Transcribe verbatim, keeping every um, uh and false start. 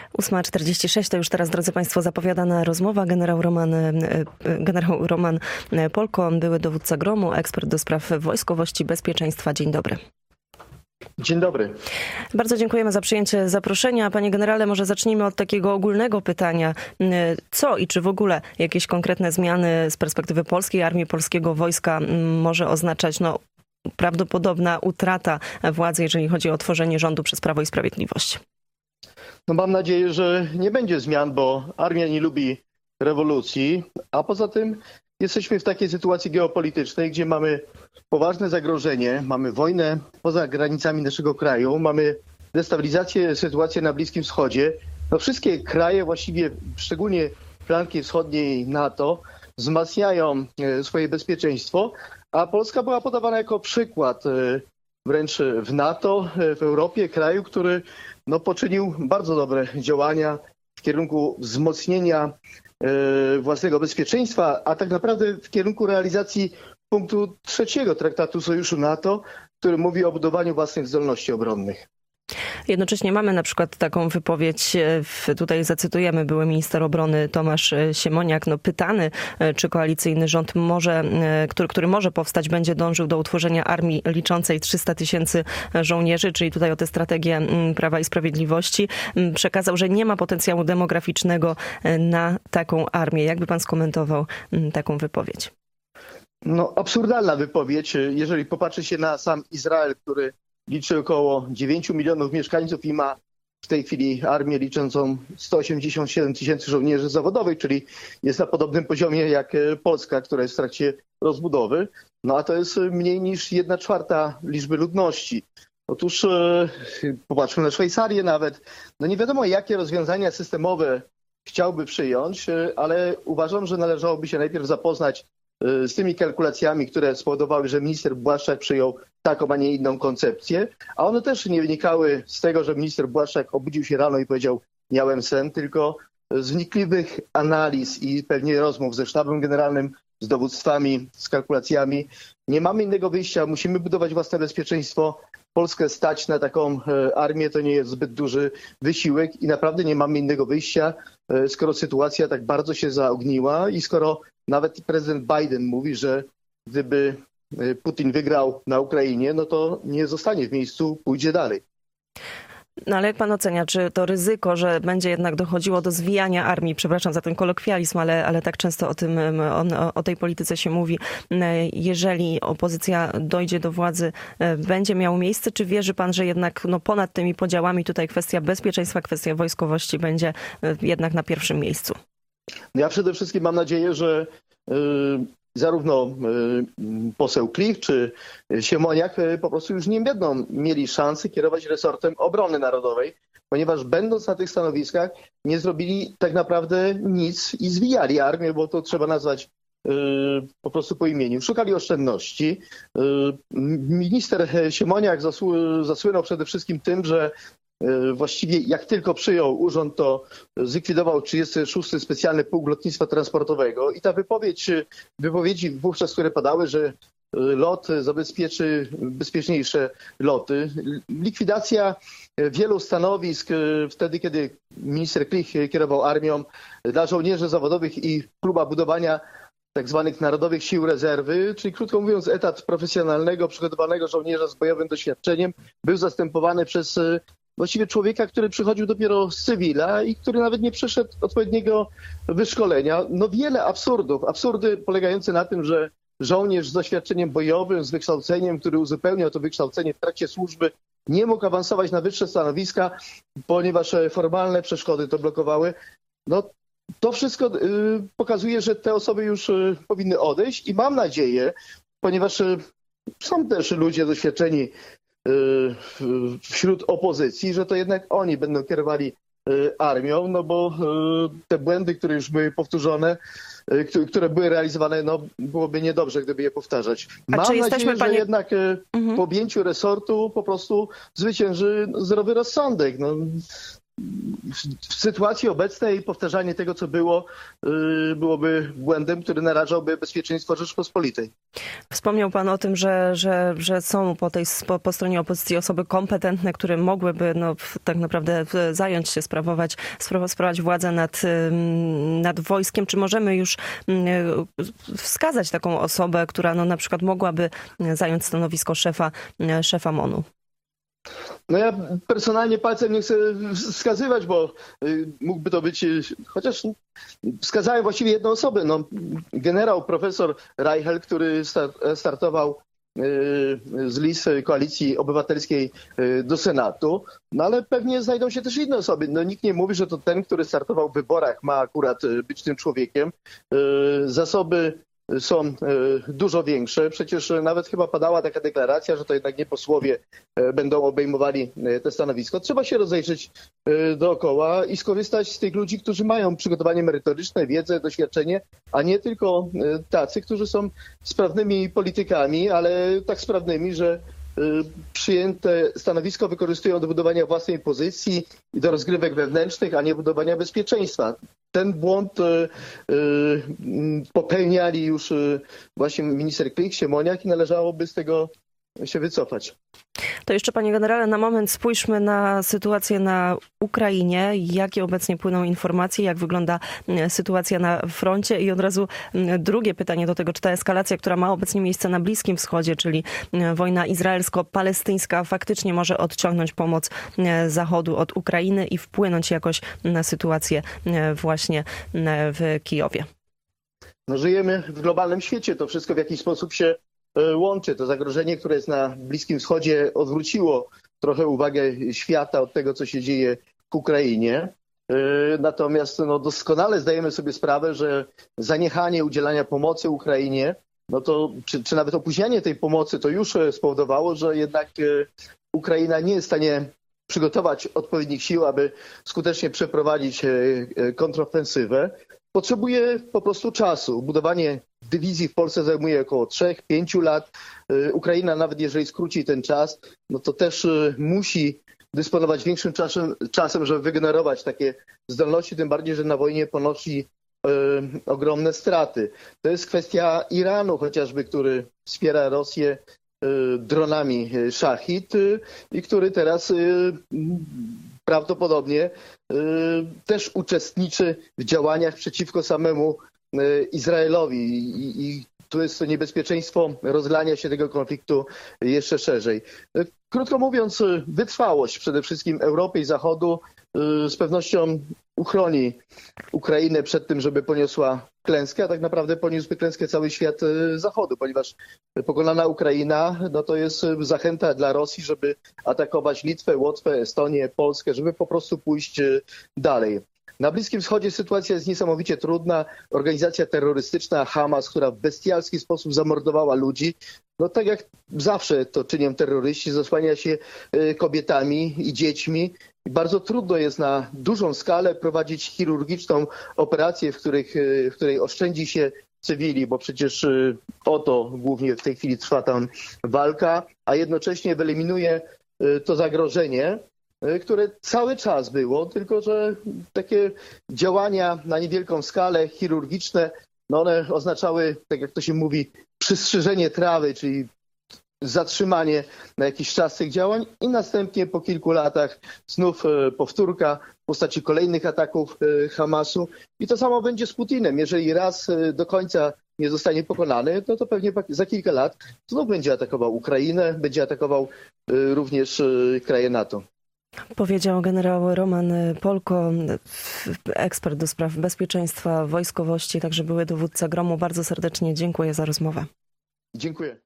ósma czterdzieści sześć to już teraz, drodzy Państwo, zapowiadana rozmowa. Generał Roman, generał Roman Polko, były dowódca gromu, ekspert do spraw wojskowości, bezpieczeństwa. Dzień dobry. Dzień dobry. Bardzo dziękujemy za przyjęcie zaproszenia. Panie generale, może zacznijmy od takiego ogólnego pytania. Co i czy w ogóle jakieś konkretne zmiany z perspektywy polskiej armii, polskiego wojska może oznaczać no, prawdopodobna utrata władzy, jeżeli chodzi o tworzenie rządu przez Prawo i Sprawiedliwość? No mam nadzieję, że nie będzie zmian, bo armia nie lubi rewolucji, a poza tym jesteśmy w takiej sytuacji geopolitycznej, gdzie mamy poważne zagrożenie, mamy wojnę poza granicami naszego kraju, mamy destabilizację sytuacji na Bliskim Wschodzie. No wszystkie kraje, właściwie szczególnie flanki wschodniej NATO, wzmacniają swoje bezpieczeństwo, a Polska była podawana jako przykład wręcz w NATO, w Europie, kraju, który no, poczynił bardzo dobre działania w kierunku wzmocnienia własnego bezpieczeństwa, a tak naprawdę w kierunku realizacji punktu trzeciego Traktatu Sojuszu NATO, który mówi o budowaniu własnych zdolności obronnych. Jednocześnie mamy na przykład taką wypowiedź, tutaj zacytujemy, były minister obrony Tomasz Siemoniak, no pytany, czy koalicyjny rząd może, który, który może powstać, będzie dążył do utworzenia armii liczącej trzysta tysięcy żołnierzy, czyli tutaj o tę strategię Prawa i Sprawiedliwości, przekazał, że nie ma potencjału demograficznego na taką armię. Jakby pan skomentował taką wypowiedź? No absurdalna wypowiedź. Jeżeli popatrzy się na sam Izrael, który liczy około dziewięć milionów mieszkańców i ma w tej chwili armię liczącą sto osiemdziesiąt siedem tysięcy żołnierzy zawodowych, czyli jest na podobnym poziomie jak Polska, która jest w trakcie rozbudowy, no a to jest mniej niż jedna czwarta liczby ludności. Otóż e, popatrzmy na Szwajcarię nawet. No nie wiadomo, jakie rozwiązania systemowe chciałby przyjąć, ale uważam, że należałoby się najpierw zapoznać z tymi kalkulacjami, które spowodowały, że minister Błaszczak przyjął taką, a nie inną koncepcję, a one też nie wynikały z tego, że minister Błaszczak obudził się rano i powiedział: miałem sen, tylko z wnikliwych analiz i pewnie rozmów ze sztabem generalnym, z dowództwami, z kalkulacjami. Nie mamy innego wyjścia, musimy budować własne bezpieczeństwo. Polskę stać na taką armię to nie jest zbyt duży wysiłek i naprawdę nie mamy innego wyjścia, skoro sytuacja tak bardzo się zaogniła i skoro nawet prezydent Biden mówi, że gdyby Putin wygrał na Ukrainie, no to nie zostanie w miejscu, pójdzie dalej. No ale jak pan ocenia, czy to ryzyko, że będzie jednak dochodziło do zwijania armii, przepraszam za ten kolokwializm, ale, ale tak często o tym, o, o tej polityce się mówi, jeżeli opozycja dojdzie do władzy, będzie miało miejsce, czy wierzy pan, że jednak no, ponad tymi podziałami tutaj kwestia bezpieczeństwa, kwestia wojskowości będzie jednak na pierwszym miejscu? Ja przede wszystkim mam nadzieję, że y, zarówno y, poseł Klich czy Siemoniak y, po prostu już nie będą mieli szansy kierować resortem obrony narodowej, ponieważ będąc na tych stanowiskach nie zrobili tak naprawdę nic i zwijali armię, bo to trzeba nazwać y, po prostu po imieniu. Szukali oszczędności. Y, minister Siemoniak zasły, zasłynął przede wszystkim tym, że właściwie jak tylko przyjął urząd, to zlikwidował trzydziesty szósty Specjalny Pułk Lotnictwa Transportowego i ta wypowiedź, wypowiedzi wówczas, które padały, że LOT zabezpieczy bezpieczniejsze loty. Likwidacja wielu stanowisk wtedy, kiedy minister Klich kierował armią dla żołnierzy zawodowych i próba budowania tak zwanych Narodowych Sił Rezerwy, czyli krótko mówiąc etat profesjonalnego, przygotowanego żołnierza z bojowym doświadczeniem był zastępowany przez właściwie człowieka, który przychodził dopiero z cywila i który nawet nie przeszedł odpowiedniego wyszkolenia. No wiele absurdów. Absurdy polegające na tym, że żołnierz z doświadczeniem bojowym, z wykształceniem, który uzupełniał to wykształcenie w trakcie służby, nie mógł awansować na wyższe stanowiska, ponieważ formalne przeszkody to blokowały. No to wszystko y, pokazuje, że te osoby już y, powinny odejść i mam nadzieję, ponieważ y, są też ludzie doświadczeni wśród opozycji, że to jednak oni będą kierowali armią, no bo te błędy, które już były powtórzone, które były realizowane, no byłoby niedobrze, gdyby je powtarzać. A Mam czy nadzieję, jesteśmy, że panie... jednak mhm. po objęciu resortu po prostu zwycięży zdrowy rozsądek. No, w sytuacji obecnej powtarzanie tego, co było, byłoby błędem, który narażałby bezpieczeństwo Rzeczypospolitej. Wspomniał pan o tym, że, że, że są po tej po, po stronie opozycji osoby kompetentne, które mogłyby no, tak naprawdę zająć się, sprawować, sprawować władzę nad, nad wojskiem. Czy możemy już wskazać taką osobę, która no, na przykład mogłaby zająć stanowisko szefa, szefa M O N-u? No ja personalnie palcem nie chcę wskazywać, bo mógłby to być, chociaż wskazałem właściwie jedną osobę. No, generał profesor Reichel, który startował z list Koalicji Obywatelskiej do Senatu, no ale pewnie znajdą się też inne osoby. No nikt nie mówi, że to ten, który startował w wyborach, ma akurat być tym człowiekiem. Zasoby są dużo większe. Przecież nawet chyba padała taka deklaracja, że to jednak nie posłowie będą obejmowali te stanowisko. Trzeba się rozejrzeć dookoła i skorzystać z tych ludzi, którzy mają przygotowanie merytoryczne, wiedzę, doświadczenie, a nie tylko tacy, którzy są sprawnymi politykami, ale tak sprawnymi, że przyjęte stanowisko wykorzystują do budowania własnej pozycji i do rozgrywek wewnętrznych, a nie budowania bezpieczeństwa. Ten błąd popełniali już właśnie minister Klich, Siemoniak i należałoby z tego się wycofać. To jeszcze, panie generale, na moment spójrzmy na sytuację na Ukrainie. Jakie obecnie płyną informacje, jak wygląda sytuacja na froncie? I od razu drugie pytanie do tego, czy ta eskalacja, która ma obecnie miejsce na Bliskim Wschodzie, czyli wojna izraelsko-palestyńska, faktycznie może odciągnąć pomoc Zachodu od Ukrainy i wpłynąć jakoś na sytuację właśnie w Kijowie? No, żyjemy w globalnym świecie. To wszystko w jakiś sposób się łączy. To zagrożenie, które jest na Bliskim Wschodzie, odwróciło trochę uwagę świata od tego, co się dzieje w Ukrainie. Natomiast no, doskonale zdajemy sobie sprawę, że zaniechanie udzielania pomocy Ukrainie, no to, czy, czy nawet opóźnianie tej pomocy, to już spowodowało, że jednak Ukraina nie jest w stanie przygotować odpowiednich sił, aby skutecznie przeprowadzić kontrofensywę. Potrzebuje po prostu czasu. Budowanie dywizji w Polsce zajmuje około trzech pięciu lat. Ukraina, nawet jeżeli skróci ten czas, no to też musi dysponować większym czasem, czasem, żeby wygenerować takie zdolności, tym bardziej, że na wojnie ponosi y, ogromne straty. To jest kwestia Iranu chociażby, który wspiera Rosję y, dronami Szachid y, i który teraz y, prawdopodobnie y, też uczestniczy w działaniach przeciwko samemu y, Izraelowi i, i tu jest to niebezpieczeństwo rozlania się tego konfliktu jeszcze szerzej. Y, krótko mówiąc, wytrwałość przede wszystkim Europy i Zachodu y, z pewnością uchroni Ukrainę przed tym, żeby poniosła klęskę, a tak naprawdę poniósłby klęskę cały świat Zachodu, ponieważ pokonana Ukraina no to jest zachęta dla Rosji, żeby atakować Litwę, Łotwę, Estonię, Polskę, żeby po prostu pójść dalej. Na Bliskim Wschodzie sytuacja jest niesamowicie trudna. Organizacja terrorystyczna Hamas, która w bestialski sposób zamordowała ludzi, no tak jak zawsze to czynią terroryści, zasłania się kobietami i dziećmi. Bardzo trudno jest na dużą skalę prowadzić chirurgiczną operację, w, których, w której oszczędzi się cywili, bo przecież o to głównie w tej chwili trwa tam walka, a jednocześnie wyeliminuje to zagrożenie, które cały czas było, tylko że takie działania na niewielką skalę chirurgiczne, no one oznaczały, tak jak to się mówi, przystrzyżenie trawy, czyli zatrzymanie na jakiś czas tych działań i następnie po kilku latach znów powtórka w postaci kolejnych ataków Hamasu. I to samo będzie z Putinem. Jeżeli raz do końca nie zostanie pokonany, no to pewnie za kilka lat znów będzie atakował Ukrainę, będzie atakował również kraje NATO. Powiedział generał Roman Polko, ekspert do spraw bezpieczeństwa, wojskowości, także były dowódca Gromu. Bardzo serdecznie dziękuję za rozmowę. Dziękuję.